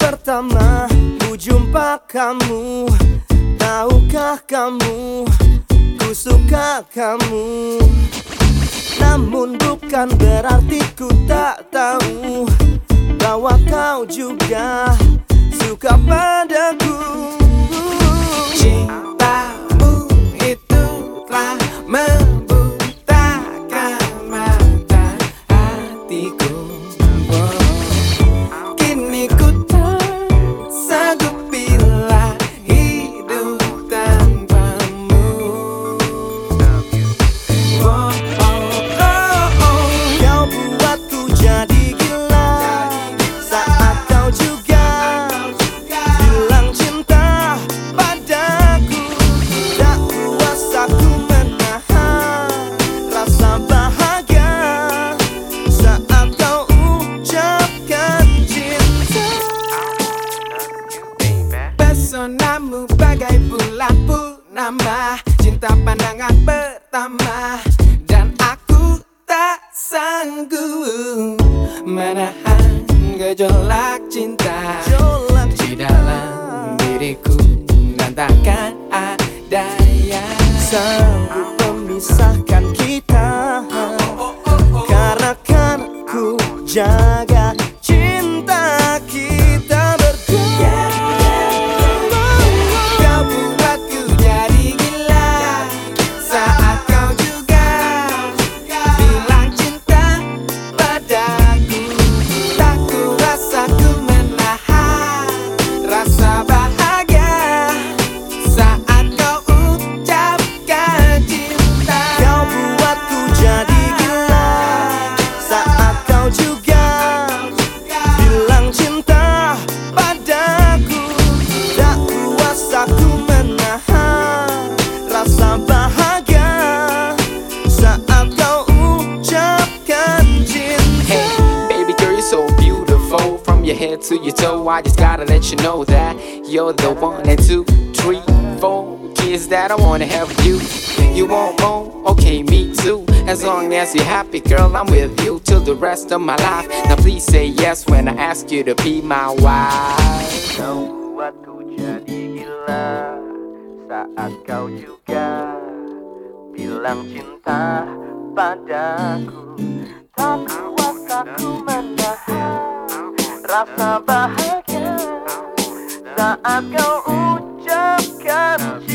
pertama ku jumpa kamu, tahukah kamu ku suka kamu. Namun bukan berarti ku tak tahu bahwa kau juga suka padaku. Cintamu itu telah membutakan mata hatiku. Kini ku tak sanggup bila hidup tanpamu. Kau buatku jadi gila saat kau juga bilang cinta padaku. Tak kuasa ku menahan rasa bahagia saat kau ucapkan cinta. Pesonamu bagai bulan purnama, cinta pandangan pertama, dan aku tak sanggup menahan gejolak cinta di dalam diriku, dan takkan ada yang Sanggup memisahkan kita, karena kan ku jaga cinta kita berdua. kau buatku jadi gila saat kau juga bilang cinta padaku. Tak kuasa ku menahan rasa bahagia saat kau ucapkan cinta. Kau buatku jadi gila saat kau juga bilang cinta padaku. Tak kuasa ku menahan rasa bahagia saat kau ucapkan cinta. Hey, baby girl, you're so beautiful. From your head to your toe, I just gotta let you know that you're the one. And 2, 3, 4 kids that I wanna have with you. You want more? Okay, me too. As long as you're happy, girl, I'm with you till the rest of my life. Now please say yes when I ask you to be my wife. Kau buatku jadi gila saat kau juga bilang cinta padaku. Tak kuasa ku menahan rasa bahagia saat kau ucapkan